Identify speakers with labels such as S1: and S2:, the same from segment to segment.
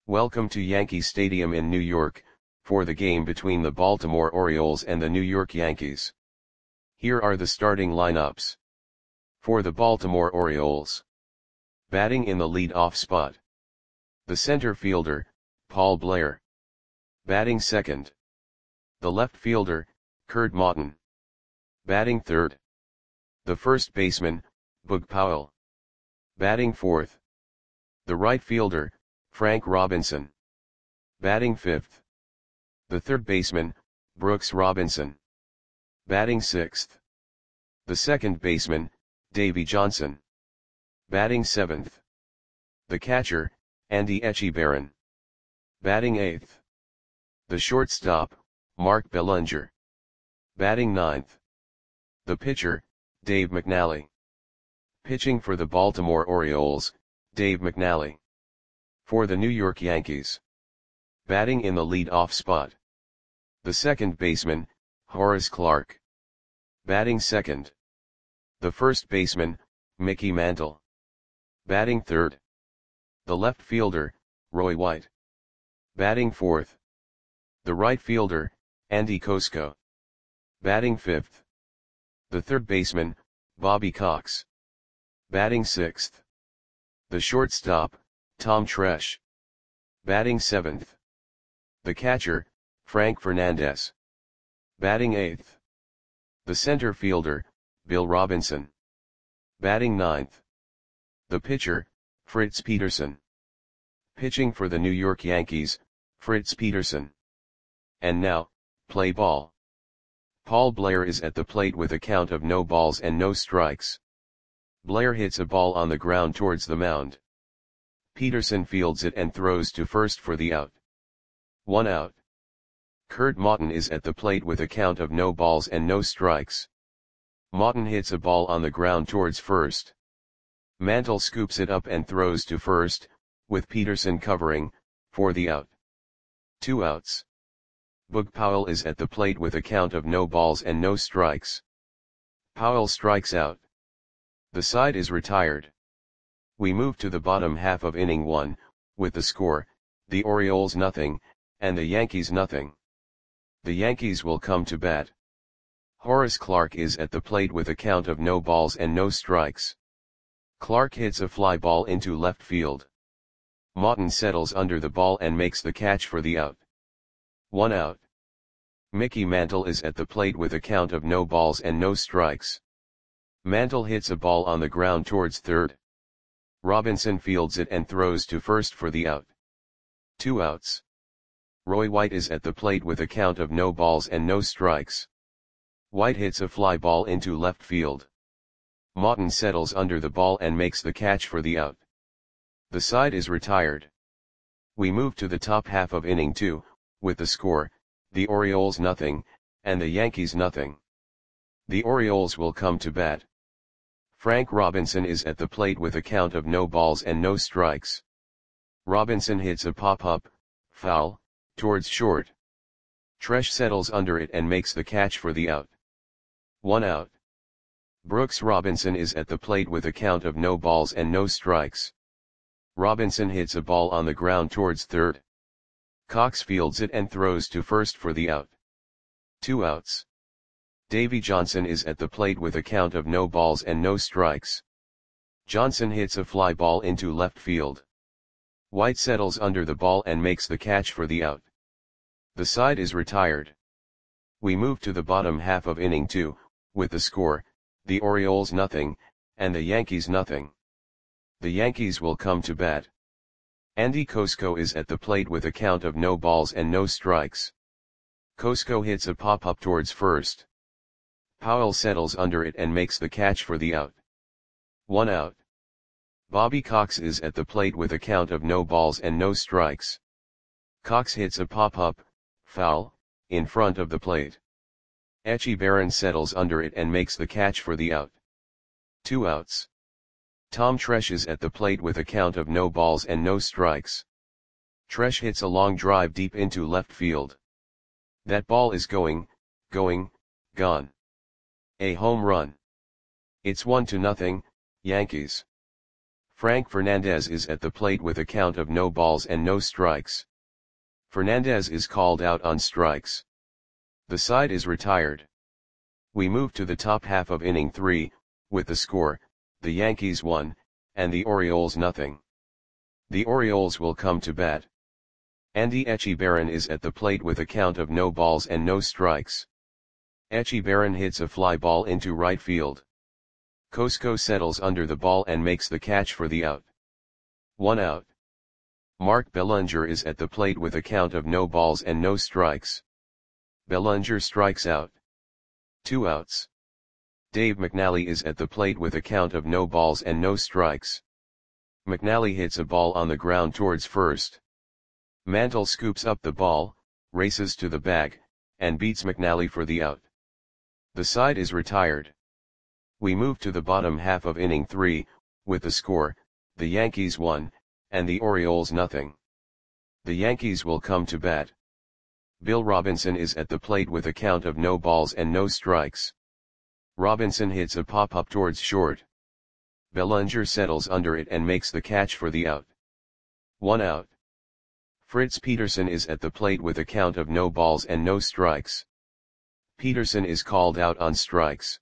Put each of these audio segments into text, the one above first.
S1: Welcome to Yankee Stadium in New York, for the game between the Baltimore Orioles and the New York Yankees. Here are the starting lineups. For the Baltimore Orioles. Batting in the lead-off spot. The center fielder, Paul Blair. Batting second. The left fielder, Curt Maughton. Batting third. The first baseman, Boog Powell. Batting fourth. The right fielder, Frank Robinson. Batting fifth. The third baseman, Brooks Robinson. Batting sixth. The second baseman, Davey Johnson. Batting seventh. The catcher, Andy Etchebarren. Batting eighth. The shortstop, Mark Belanger. Batting ninth. The pitcher, Dave McNally. Pitching for the Baltimore Orioles, Dave McNally. For the New York Yankees. Batting in the lead-off spot. The second baseman, Horace Clarke. Batting second. The first baseman, Mickey Mantle. Batting third. The left fielder, Roy White. Batting fourth. The right fielder, Andy Kosko. Batting fifth. The third baseman, Bobby Cox. Batting sixth. The shortstop, Tom Tresh. Batting seventh. The catcher, Frank Fernandez. Batting eighth. The center fielder, Bill Robinson. Batting ninth. The pitcher, Fritz Peterson. Pitching for the New York Yankees, Fritz Peterson. And now, play ball. Paul Blair is at the plate with a count of no balls and no strikes. Blair hits a ball on the ground towards the mound. Peterson fields it and throws to first for the out. 1 out. Curt Maughton is at the plate with a count of no balls and no strikes. Maughton hits a ball on the ground towards first. Mantle scoops it up and throws to first, with Peterson covering, for the out. 2 outs. Boog Powell is at the plate with a count of no balls and no strikes. Powell strikes out. The side is retired. We move to the bottom half of inning 1, with the score, the Orioles nothing, and the Yankees nothing. The Yankees will come to bat. Horace Clarke is at the plate with a count of no balls and no strikes. Clarke hits a fly ball into left field. Maughton settles under the ball and makes the catch for the out. 1 out. Mickey Mantle is at the plate with a count of no balls and no strikes. Mantle hits a ball on the ground towards third. Robinson fields it and throws to first for the out. 2 outs. Roy White is at the plate with a count of no balls and no strikes. White hits a fly ball into left field. Maughton settles under the ball and makes the catch for the out. The side is retired. We move to the top half of inning 2, with the score, the Orioles nothing, and the Yankees nothing. The Orioles will come to bat. Frank Robinson is at the plate with a count of no balls and no strikes. Robinson hits a pop-up, foul, towards short. Tresh settles under it and makes the catch for the out. 1 out. Brooks Robinson is at the plate with a count of no balls and no strikes. Robinson hits a ball on the ground towards third. Cox fields it and throws to first for the out. 2 outs. Davey Johnson is at the plate with a count of no balls and no strikes. Johnson hits a fly ball into left field. White settles under the ball and makes the catch for the out. The side is retired. We move to the bottom half of inning 2, with the score, the Orioles nothing, and the Yankees nothing. The Yankees will come to bat. Andy Kosko is at the plate with a count of no balls and no strikes. Kosko hits a pop-up towards first. Powell settles under it and makes the catch for the out. 1 out. Bobby Cox is at the plate with a count of no balls and no strikes. Cox hits a pop-up, foul, in front of the plate. Etchebarren settles under it and makes the catch for the out. 2 outs. Tom Tresh is at the plate with a count of no balls and no strikes. Tresh hits a long drive deep into left field. That ball is going, gone. A home run. It's 1-0, Yankees. Frank Fernandez is at the plate with a count of no balls and no strikes. Fernandez is called out on strikes. The side is retired. We move to the top half of inning 3, with the score, the Yankees 1, and the Orioles nothing. The Orioles will come to bat. Andy Etchebarren is at the plate with a count of no balls and no strikes. Etchebarren hits a fly ball into right field. Cosco settles under the ball and makes the catch for the out. 1 out. Mark Bellinger is at the plate with a count of no balls and no strikes. Bellinger strikes out. 2 outs. Dave McNally is at the plate with a count of no balls and no strikes. McNally hits a ball on the ground towards first. Mantle scoops up the ball, races to the bag, and beats McNally for the out. The side is retired. We move to the bottom half of inning 3, with the score, the Yankees 1, and the Orioles nothing. The Yankees will come to bat. Bill Robinson is at the plate with a count of no balls and no strikes. Robinson hits a pop-up towards short. Bellinger settles under it and makes the catch for the out. 1 out. Fritz Peterson is at the plate with a count of no balls and no strikes. Peterson is called out on strikes.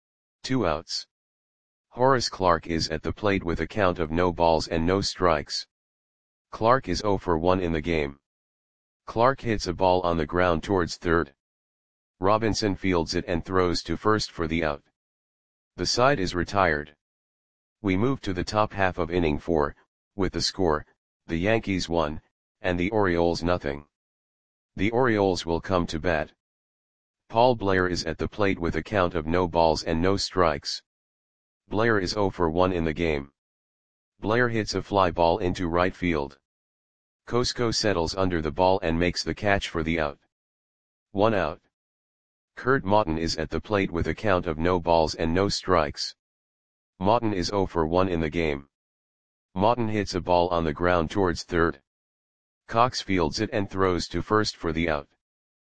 S1: 2 outs. Horace Clarke is at the plate with a count of no balls and no strikes. Clarke is 0 for 1 in the game. Clarke hits a ball on the ground towards third. Robinson fields it and throws to first for the out. The side is retired. We move to the top half of inning 4, with the score, the Yankees 1, and the Orioles nothing. The Orioles will come to bat. Paul Blair is at the plate with a count of no balls and no strikes. Blair is 0 for 1 in the game. Blair hits a fly ball into right field. Cosco settles under the ball and makes the catch for the out. 1 out. Kurt Maughton is at the plate with a count of no balls and no strikes. Maughton is 0 for 1 in the game. Maughton hits a ball on the ground towards third. Cox fields it and throws to first for the out.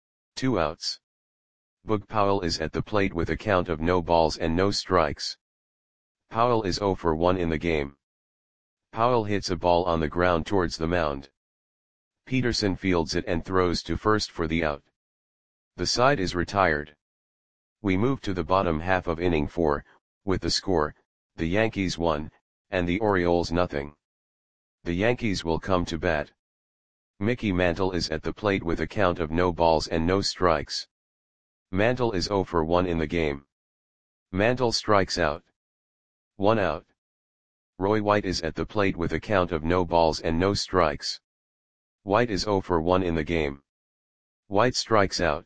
S1: 2 outs. Boog Powell is at the plate with a count of no balls and no strikes. Powell is 0 for 1 in the game. Powell hits a ball on the ground towards the mound. Peterson fields it and throws to first for the out. The side is retired. We move to the bottom half of inning 4, with the score, the Yankees 1, and the Orioles nothing. The Yankees will come to bat. Mickey Mantle is at the plate with a count of no balls and no strikes. Mantle is 0 for 1 in the game. Mantle strikes out. 1 out. Roy White is at the plate with a count of no balls and no strikes. White is 0 for 1 in the game. White strikes out.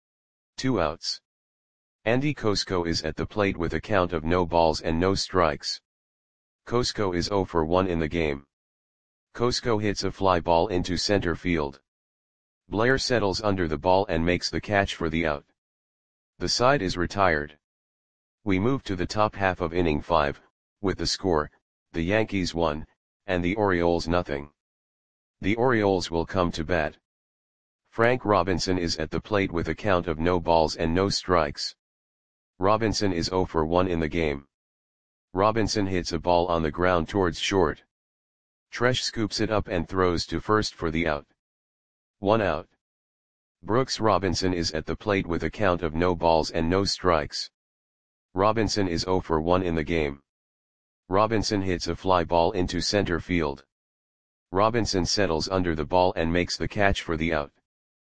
S1: 2 outs. Andy Cosco is at the plate with a count of no balls and no strikes. Cosco is 0 for 1 in the game. Cosco hits a fly ball into center field. Blair settles under the ball and makes the catch for the out. The side is retired. We move to the top half of inning 5, with the score, the Yankees 1, and the Orioles nothing. The Orioles will come to bat. Frank Robinson is at the plate with a count of no balls and no strikes. Robinson is 0 for 1 in the game. Robinson hits a ball on the ground towards short. Tresh scoops it up and throws to first for the out. 1 out. Brooks Robinson is at the plate with a count of no balls and no strikes. Robinson is 0 for 1 in the game. Robinson hits a fly ball into center field. Robinson settles under the ball and makes the catch for the out.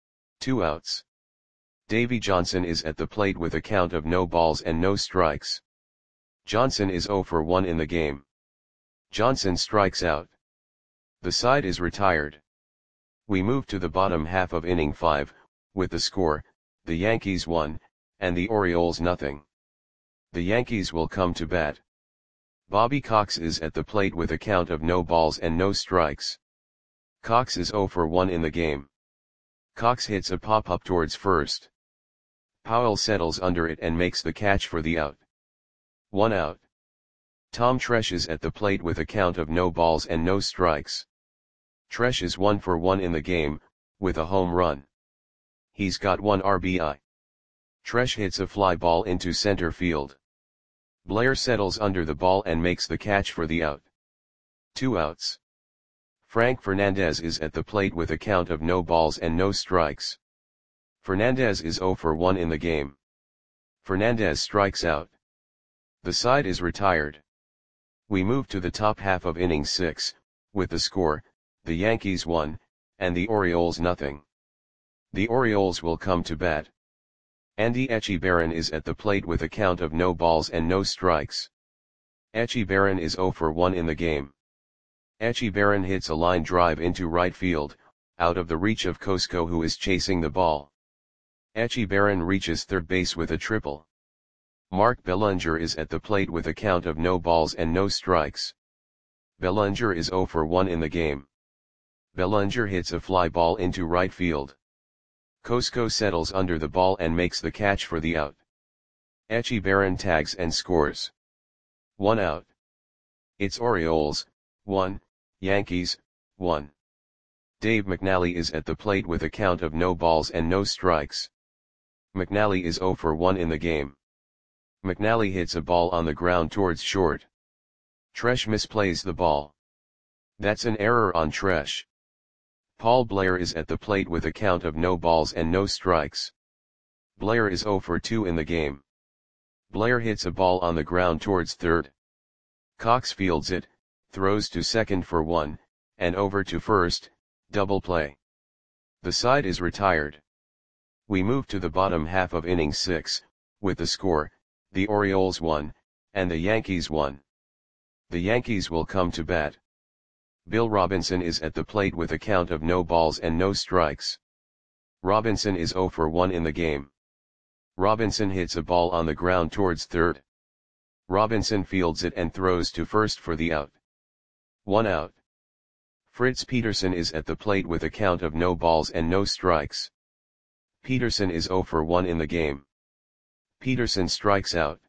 S1: 2 outs. Davy Johnson is at the plate with a count of no balls and no strikes. Johnson is 0 for 1 in the game. Johnson strikes out. The side is retired. We move to the bottom half of inning 5, with the score, the Yankees 1, and the Orioles nothing. The Yankees will come to bat. Bobby Cox is at the plate with a count of no balls and no strikes. Cox is 0 for 1 in the game. Cox hits a pop-up towards first. Powell settles under it and makes the catch for the out. 1 out. Tom Tresh is at the plate with a count of no balls and no strikes. Tresh is 1 for 1 in the game, with a home run. He's got 1 RBI. Tresh hits a fly ball into center field. Blair settles under the ball and makes the catch for the out. 2 outs. Frank Fernandez is at the plate with a count of no balls and no strikes. Fernandez is 0 for 1 in the game. Fernandez strikes out. The side is retired. We move to the top half of inning 6, with the score, the Yankees 1, and the Orioles nothing. The Orioles will come to bat. Andy Etchebarren is at the plate with a count of no balls and no strikes. Etchebarren is 0 for 1 in the game. Etchebarren hits a line drive into right field, out of the reach of Cosco, who is chasing the ball. Etchebarren reaches third base with a triple. Mark Bellinger is at the plate with a count of no balls and no strikes. Bellinger is 0 for 1 in the game. Bellinger hits a fly ball into right field. Cosco settles under the ball and makes the catch for the out. Etchebarren tags and scores. 1 out. It's Orioles 1, Yankees 1. Dave McNally is at the plate with a count of no balls and no strikes. McNally is 0 for 1 in the game. McNally hits a ball on the ground towards short. Tresh misplays the ball. That's an error on Tresh. Paul Blair is at the plate with a count of no balls and no strikes. Blair is 0 for 2 in the game. Blair hits a ball on the ground towards third. Cox fields it, throws to second for 1, and over to first, double play. The side is retired. We move to the bottom half of inning 6, with the score, the Orioles 1, and the Yankees 1. The Yankees will come to bat. Bill Robinson is at the plate with a count of no balls and no strikes. Robinson is 0 for 1 in the game. Robinson hits a ball on the ground towards third. Robinson fields it and throws to first for the out. 1 out. Fritz Peterson is at the plate with a count of no balls and no strikes. Peterson is 0 for 1 in the game. Peterson strikes out.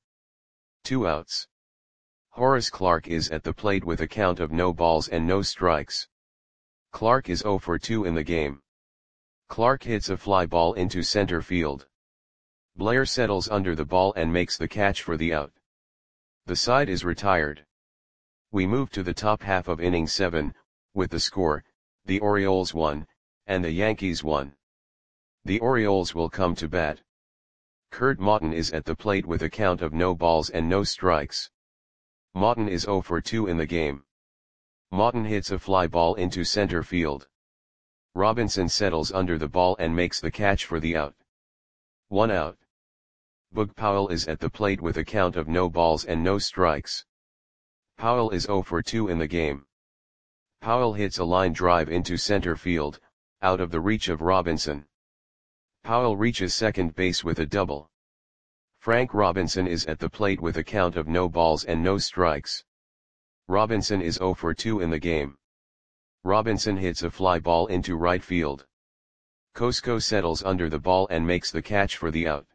S1: 2 outs. Horace Clarke is at the plate with a count of no balls and no strikes. Clarke is 0 for 2 in the game. Clarke hits a fly ball into center field. Blair settles under the ball and makes the catch for the out. The side is retired. We move to the top half of inning 7, with the score, the Orioles 1, and the Yankees 1. The Orioles will come to bat. Kurt Mautin is at the plate with a count of no balls and no strikes. Mautin is 0 for 2 in the game. Mautin hits a fly ball into center field. Robinson settles under the ball and makes the catch for the out. 1 out. Boog Powell is at the plate with a count of no balls and no strikes. Powell is 0 for 2 in the game. Powell hits a line drive into center field, out of the reach of Robinson. Powell reaches second base with a double. Frank Robinson is at the plate with a count of no balls and no strikes. Robinson is 0 for 2 in the game. Robinson hits a fly ball into right field. Cosco settles under the ball and makes the catch for the out.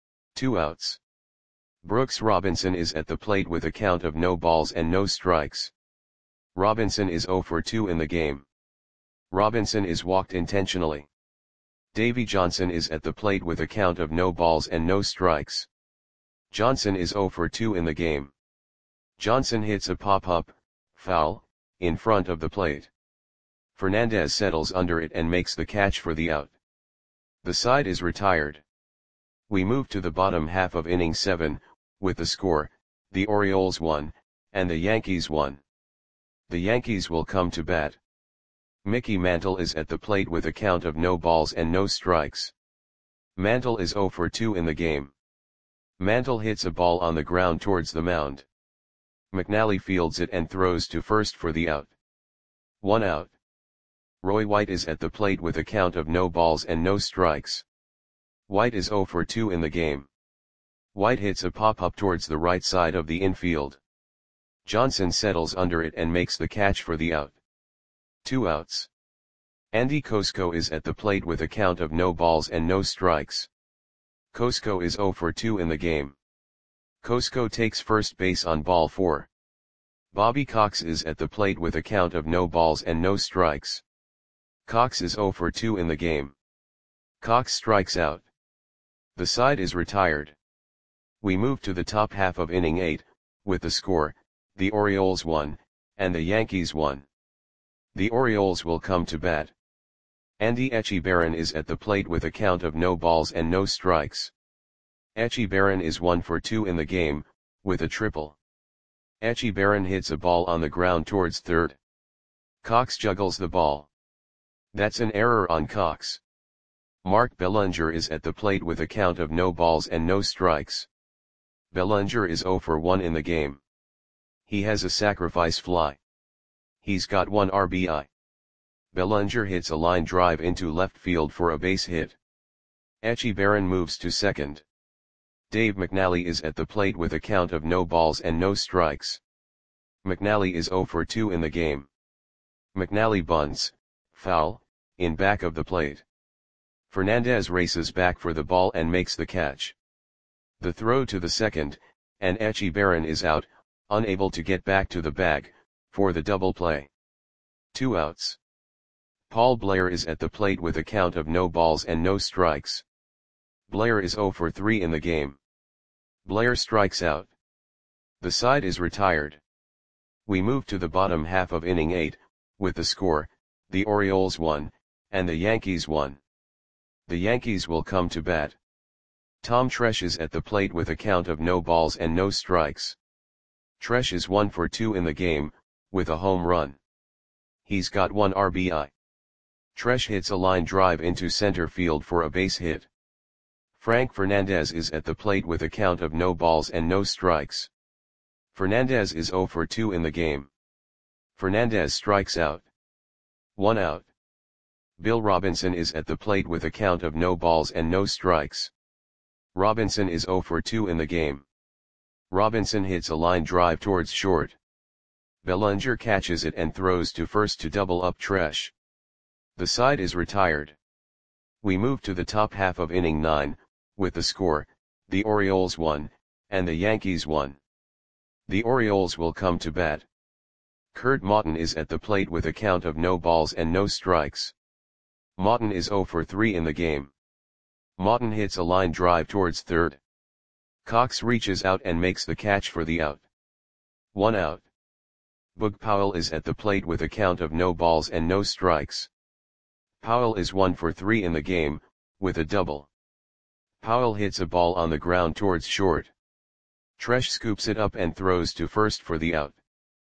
S1: 2 outs. Brooks Robinson is at the plate with a count of no balls and no strikes. Robinson is 0 for 2 in the game. Robinson is walked intentionally. Davy Johnson is at the plate with a count of no balls and no strikes. Johnson is 0 for 2 in the game. Johnson hits a pop-up, foul, in front of the plate. Fernandez settles under it and makes the catch for the out. The side is retired. We move to the bottom half of inning 7, with the score, the Orioles 1, and the Yankees 1. The Yankees will come to bat. Mickey Mantle is at the plate with a count of no balls and no strikes. Mantle is 0 for 2 in the game. Mantle hits a ball on the ground towards the mound. McNally fields it and throws to first for the out. 1 out. Roy White is at the plate with a count of no balls and no strikes. White is 0 for 2 in the game. White hits a pop-up towards the right side of the infield. Johnson settles under it and makes the catch for the out. 2 outs. Andy Cosco is at the plate with a count of no balls and no strikes. Cosco is 0 for 2 in the game. Cosco takes first base on ball 4. Bobby Cox is at the plate with a count of no balls and no strikes. Cox is 0 for 2 in the game. Cox strikes out. The side is retired. We move to the top half of inning 8, with the score, the Orioles 1, and the Yankees 1. The Orioles will come to bat. Andy Etchebarren is at the plate with a count of no balls and no strikes. Etchebarren is 1 for 2 in the game, with a triple. Etchebarren hits a ball on the ground towards third. Cox juggles the ball. That's an error on Cox. Mark Bellinger is at the plate with a count of no balls and no strikes. Bellinger is 0 for 1 in the game. He has a sacrifice fly. He's got 1 RBI. Bellinger hits a line drive into left field for a base hit. Etchebarren moves to second. Dave McNally is at the plate with a count of no balls and no strikes. McNally is 0 for 2 in the game. McNally bunts, foul, in back of the plate. Fernandez races back for the ball and makes the catch. The throw to the second, and Etchebarren is out, unable to get back to the bag, for the double play. 2 outs. Paul Blair is at the plate with a count of no balls and no strikes. Blair is 0 for 3 in the game. Blair strikes out. The side is retired. We move to the bottom half of inning 8, with the score, the Orioles 1, and the Yankees 1. The Yankees will come to bat. Tom Tresh is at the plate with a count of no balls and no strikes. Tresh is 1 for 2 in the game, with a home run. He's got 1 RBI. Tresh hits a line drive into center field for a base hit. Frank Fernandez is at the plate with a count of no balls and no strikes. Fernandez is 0 for 2 in the game. Fernandez strikes out. 1 out. Bill Robinson is at the plate with a count of no balls and no strikes. Robinson is 0 for 2 in the game. Robinson hits a line drive towards short. Bellinger catches it and throws to first to double up Tresh. The side is retired. We move to the top half of inning 9, with the score, the Orioles 1, and the Yankees 1. The Orioles will come to bat. Kurt Mautin is at the plate with a count of no balls and no strikes. Mautin is 0 for 3 in the game. Mautin hits a line drive towards third. Cox reaches out and makes the catch for the out. 1 out. Boog Powell is at the plate with a count of no balls and no strikes. Powell is 1 for 3 in the game, with a double. Powell hits a ball on the ground towards short. Tresh scoops it up and throws to first for the out.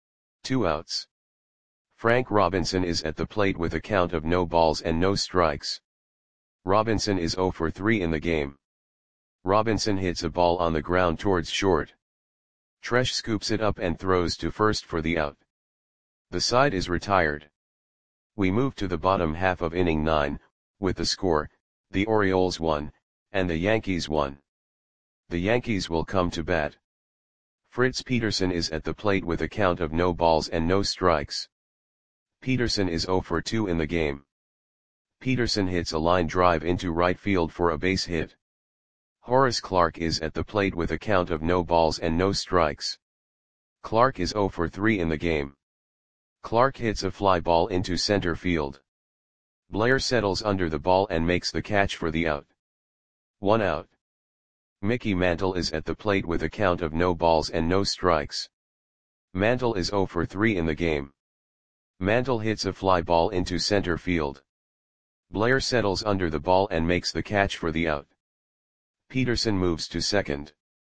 S1: 2 outs. Frank Robinson is at the plate with a count of no balls and no strikes. Robinson is 0 for 3 in the game. Robinson hits a ball on the ground towards short. Tresh scoops it up and throws to first for the out. The side is retired. We move to the bottom half of inning 9, with the score, the Orioles 1, and the Yankees 1. The Yankees will come to bat. Fritz Peterson is at the plate with a count of no balls and no strikes. Peterson is 0 for 2 in the game. Peterson hits a line drive into right field for a base hit. Horace Clarke is at the plate with a count of no balls and no strikes. Clarke is 0 for 3 in the game. Clarke hits a fly ball into center field. Blair settles under the ball and makes the catch for the out. 1 out. Mickey Mantle is at the plate with a count of no balls and no strikes. Mantle is 0 for 3 in the game. Mantle hits a fly ball into center field. Blair settles under the ball and makes the catch for the out. Peterson moves to second.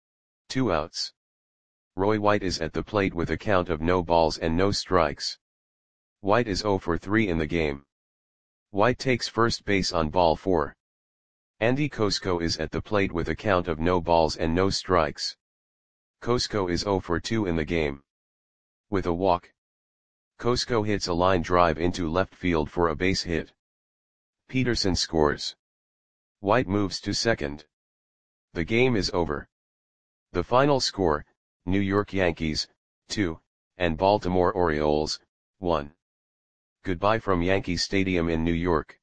S1: 2 outs. Roy White is at the plate with a count of no balls and no strikes. White is 0 for 3 in the game. White takes first base on ball 4. Andy Kosko is at the plate with a count of no balls and no strikes. Kosko is 0 for 2 in the game. With a walk. Kosko hits a line drive into left field for a base hit. Peterson scores. White moves to second. The game is over. The final score, New York Yankees, 2, and Baltimore Orioles, 1. Goodbye from Yankee Stadium in New York.